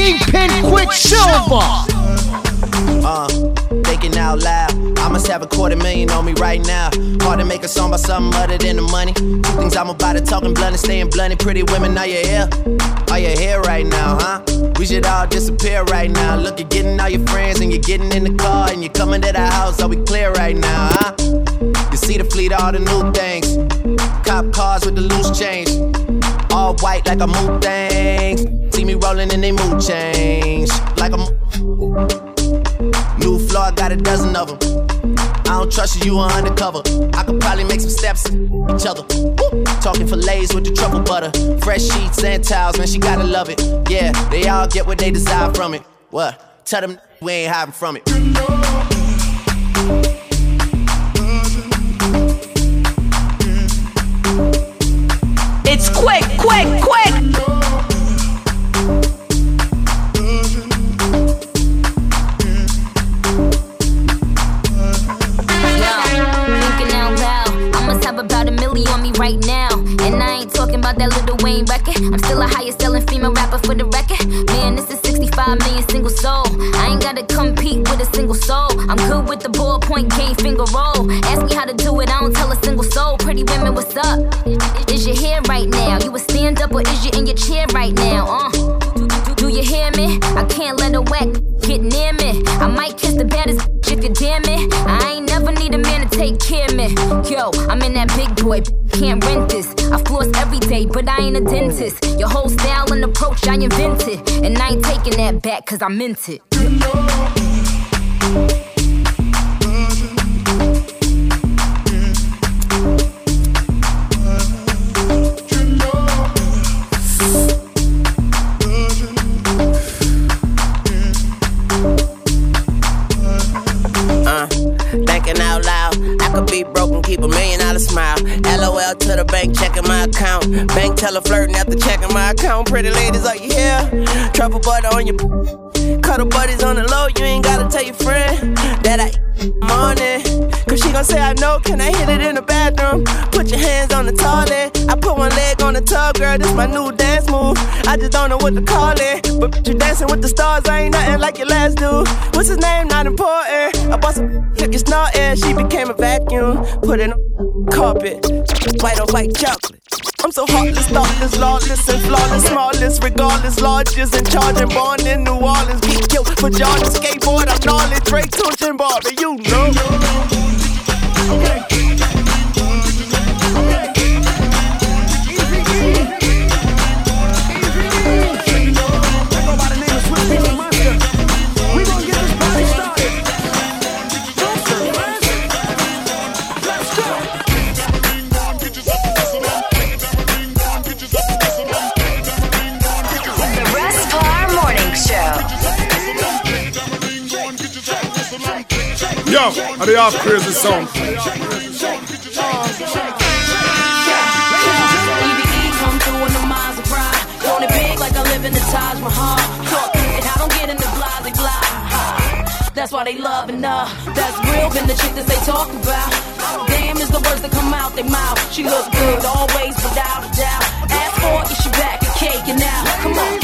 Kingpin Quicksilver. Thinking out loud. I must have $250,000 on me right now. Hard to make a song about something other than the money. Two things I'm about to talking blunt and staying blunt. Pretty women, are you here? Are you here right now, huh? We should all disappear right now. Look, you're getting all your friends and you're getting in the car and you're coming to the house. Are we clear right now, huh? You see the fleet, all the new things. Cop cars with the loose change. All white like a mood thing. See me rolling and they mood change. Like a new floor, I got a dozen of them. I don't trust you are undercover. I could probably make some steps each other. Woo. Talking fillets with the truffle butter. Fresh sheets and towels, man, she gotta love it. Yeah, they all get what they desire from it. What? Tell them we ain't hiding from it. It's quick. Right now, and I ain't talking about that Lil Wayne record. I'm still a highest selling female rapper for the record. Man, this is 65 million single soul. I ain't gotta compete with a single soul. I'm good with the ballpoint game, finger roll. Ask me how to do it, I don't tell a single soul. Pretty women, what's up? Is your hair right now? You a stand up or is you in your chair right now? Do you hear me? I can't let a whack get near me. I might kiss the baddest bitch if you dare me. I ain't never need a man to take care of me. Yo, I'm in that big boy, can't rent this. I floss every day, but I ain't a dentist. Your whole style and approach I invented, and I ain't taking that back cause I meant it. Thinking out loud, I could be broke and keep $1 million smile. LOL to the bank, checking my account. Bank teller flirting after checking my account. Pretty ladies, are you here? Truffle butter on your cuddle buddies on the low. You ain't gotta tell your friend that I morning. Cause she gon' say I know, can I hit it in the bathroom? Put your hands on the toilet. I put one leg on the tub, girl, this my new dance move. I just don't know what to call it, but you dancing with the stars, I ain't nothing like your last dude. What's his name? Not important. I bought some took it snorting. She became a vacuum. Put it on carpet, white on white chocolate. I'm so heartless, thoughtless, lawless and flawless, smallest, regardless, largest and charging, born in New Orleans, get killed for Jordan, skateboard, I'm gnarly, Drake, Tunch and Barbie, you know. Okay. Yo, are they off crazy song? EBE come through in the miles of pride. Want it big like I live in the Taj Mahal. Talk it, I don't get into blase blah. That's why they loving her. That's real, been the chick that they talk about. Damn is the words that come out their mouth. She look good always, without a doubt. Ask for it, she back and cake and now. Come on.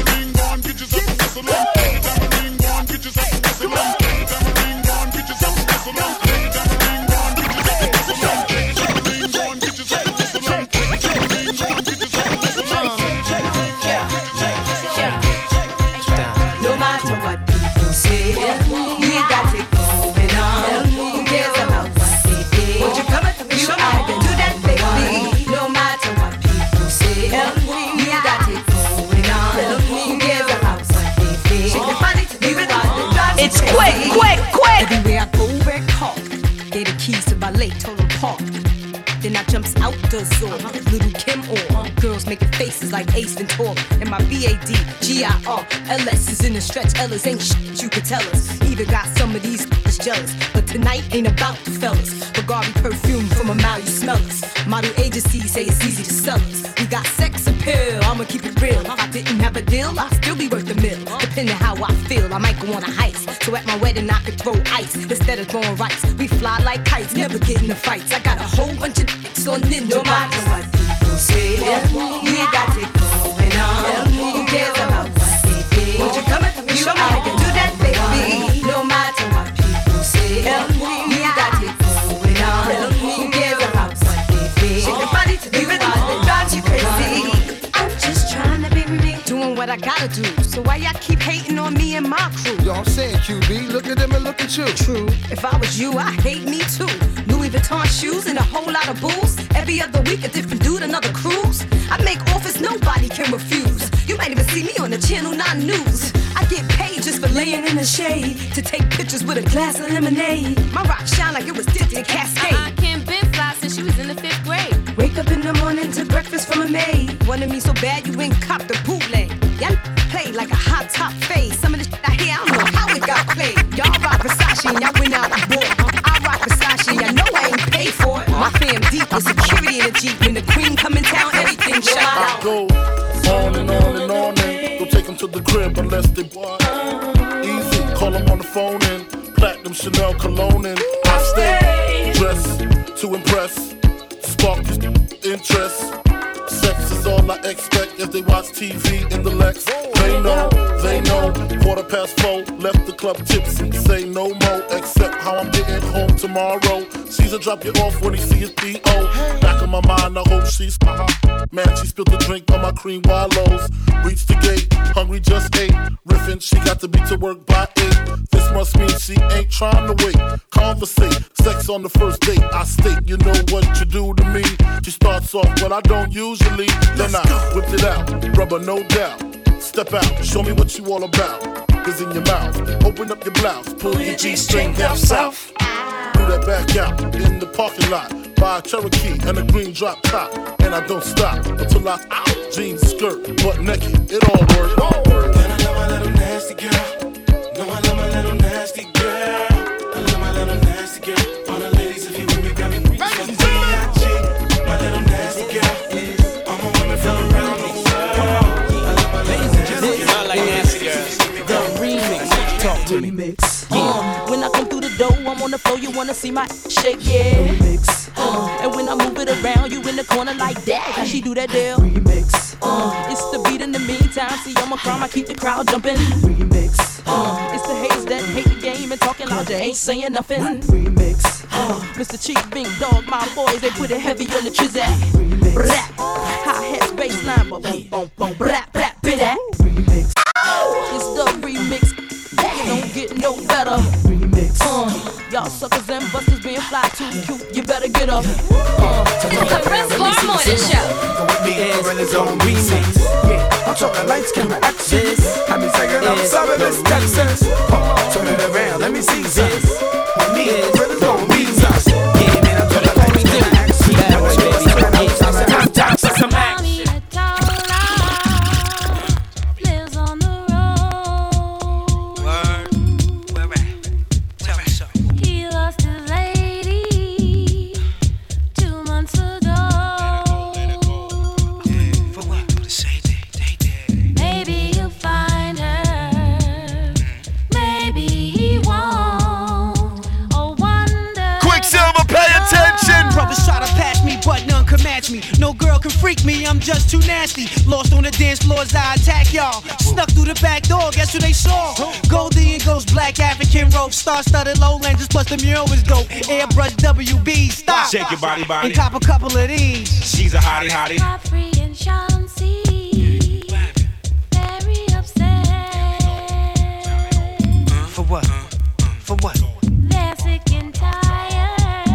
It's quick. Everywhere I go, red car. Gave the keys to ballet, total park. Then I jumps out the door. Little Kim on. Girls making faces like Ace Ventura. And my BADGIR. LS is in the stretch. Ellis ain't shit you could tell us. Even got some of these jealous. But tonight ain't about the fellas. Bulgari perfume from a mile, you smell us. Model agencies say it's easy to sell us. We got sex appeal, I'ma keep it real. If I didn't have a deal, I'd still be worth a mill. Depending how I feel, I might go on a heist. So at my wedding I could throw ice instead of throwing rice. We fly like kites, never get in the fights. I got a whole bunch of dicks on ninja. No matter what people say, we got it going on. Who cares about what they think? I gotta do. So why y'all keep hating on me and my crew? Yo, I'm saying, QB, look at them and look at you. True. If I was you, I'd hate me too. Louis Vuitton shoes and a whole lot of booze. Every other week, a different dude, another cruise. I make offers nobody can refuse. You might even see me on the Channel 9 News. I get paid just for laying in the shade to take pictures with a glass of lemonade. My rock shine like it was dipped in Cascade. Kim been fly since she was in the 5th grade. Wake up in the morning to breakfast from a maid. Wanted me so bad you ain't copped the bootleg. Y'all play like a hot top fade. Some of the shit I hear, I don't know how it got played. Y'all rock Versace and y'all went out and bought. I rock Versace and y'all know I ain't paid for it. My fam deep with security in the Jeep. When the queen come in town, everything shut out. I go on and on and on and don't take them to the crib unless they want. Easy, call them on the phone and platinum Chanel cologne and I stay dressed to impress, spark this interest. Sex is all I expect if they watch TV in the Lex. They know, 4:15, left the club tipsy, say no more, except how I'm getting home tomorrow. Caesar drop you off when he see his D.O. Back in my mind, I hope she's man, she spilled the drink on my cream wallows. Reached the gate, hungry just ate. Riffin', she got to be to work by 8. This must mean she ain't trying to wait. Conversate, sex on the first date. I state, you know what you do to me. She starts off, but I don't usually. Then I whipped it out, rubber no doubt. Step out, show me what you all about. Cause in your mouth, open up your blouse, pull your G-string down south. Do that back out in the parking lot. Buy a Cherokee and a green drop top. And I don't stop until I out. Jeans, skirt, butt naked, it all works. And I love my little nasty girl. No, I love my little nasty girl. I love my little nasty girl. All the ladies, if you with me, grab me. B.I.G. My little nasty girl. I'm a woman from around the world. I love my little nasty girl. I like nasty girls. The remix. Talk to me. When I come through the door, I'm on the floor, you wanna see my shake, yeah. Remix. And when I move it around, you in the corner like that. How she do that deal? Remix. It's the beat in the meantime. See, I'm a crime, I keep the crowd jumping. Remix. It's the haters that hate the game and talking loud, you ain't saying nothing. Remix. Mr. Chief, Big Dog, my boys, they put it heavy on the trizak. Rap. Hi-hat, bass line, boom, boom, boom, rap, rap, bit that. Remix. It's the remix. It don't get no better. Remix. Y'all suckers and busters being fly too cute. You better get up. It's the Chris Clark Morning Show. It's on remix. Yeah, I'm talking lights, camera, action. I be taking up some this Texas. Turn it around, let me see this. With me, it's on remix. Yeah, man, I'm talking lights, camera, action. Some action. No girl can freak me, I'm just too nasty. Lost on the dance floors, I attack y'all. Snuck through the back door, guess who they saw? Goldie and Ghost, black African rope, star-studded lowlanders, plus the mural is dope. Airbrush WB, stop. Shake your body, body. And cop a couple of these. She's a hottie, hottie. Godfrey and Chauncey, very upset. For what? For what? They're sick and tired.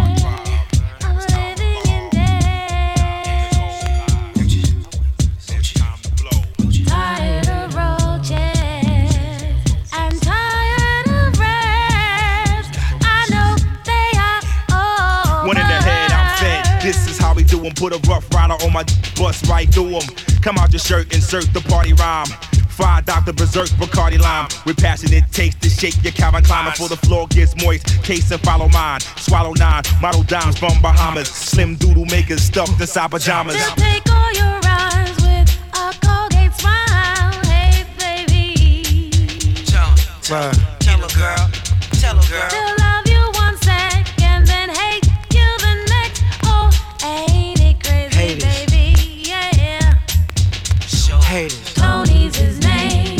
Put a rough rider on my bust right through him. Come out your shirt, insert the party rhyme. Fried Dr. Berserk, Bacardi Lime. With passionate taste to shake your Calvin Klein before the floor gets moist. Case and follow mine. Swallow 9, model dimes from Bahamas. Slim doodle makers stuffed inside pajamas. They'll take all your rhymes with a Colgate smile. Hey, baby. Tell her, girl. Tell her, girl. They'll love you one second, then hate you the next. Oh, ain't it crazy, Haters. baby? Yeah. Haters. Tony's his name.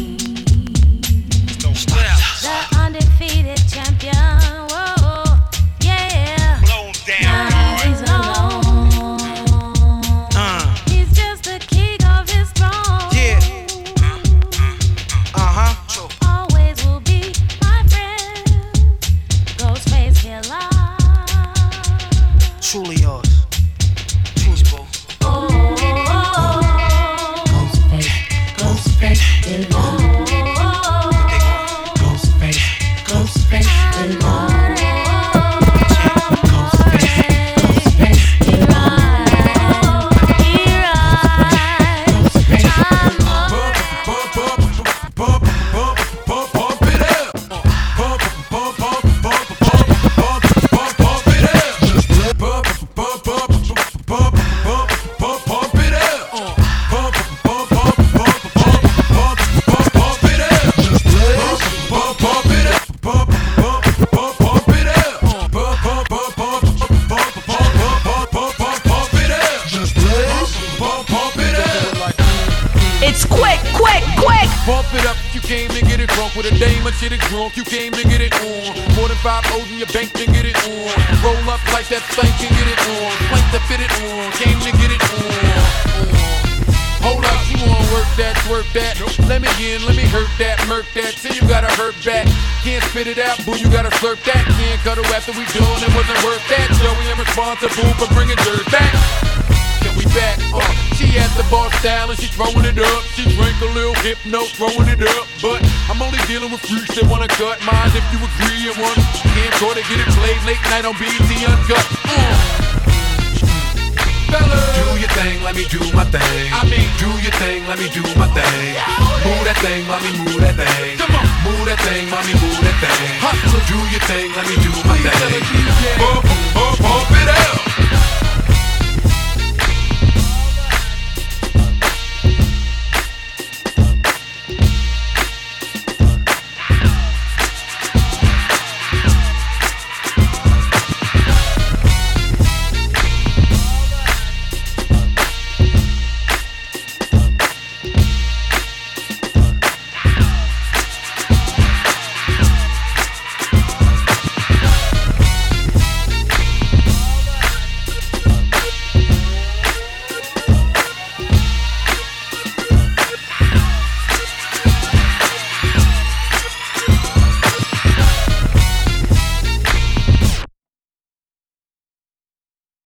The undefeated champion. Whoa, yeah. Now he's alone. He's just the king of his throne. Yeah. it up, you came to get it drunk. With a dame, my shit is drunk, you came to get it on. More than 5 O's in your bank to get it on. Roll up like that thing can get it on. Plank to fit it on, came to get it on. Hold up, you wanna work that, twerk that. Let me in, let me hurt that, murk that. Till you gotta hurt back. Can't spit it out, boo, you gotta slurp that. Can't cuddle after we done, it wasn't worth that. Joey, I'm responsible for bringing dirt back. Can we back? She at the bar style and she throwing it up. She drink a little hypno, throwing it up. But I'm only dealing with freaks that wanna cut mine. If you agree and want camcorder, get it played late night on BET Uncut. Fellas, do your thing, let me do my thing. I mean, do your thing, let me do my thing. Move that thing, mommy, move that thing. Come on, move that thing, mommy, move that thing. Hustle, do your thing, let me do my thing. Bump it up.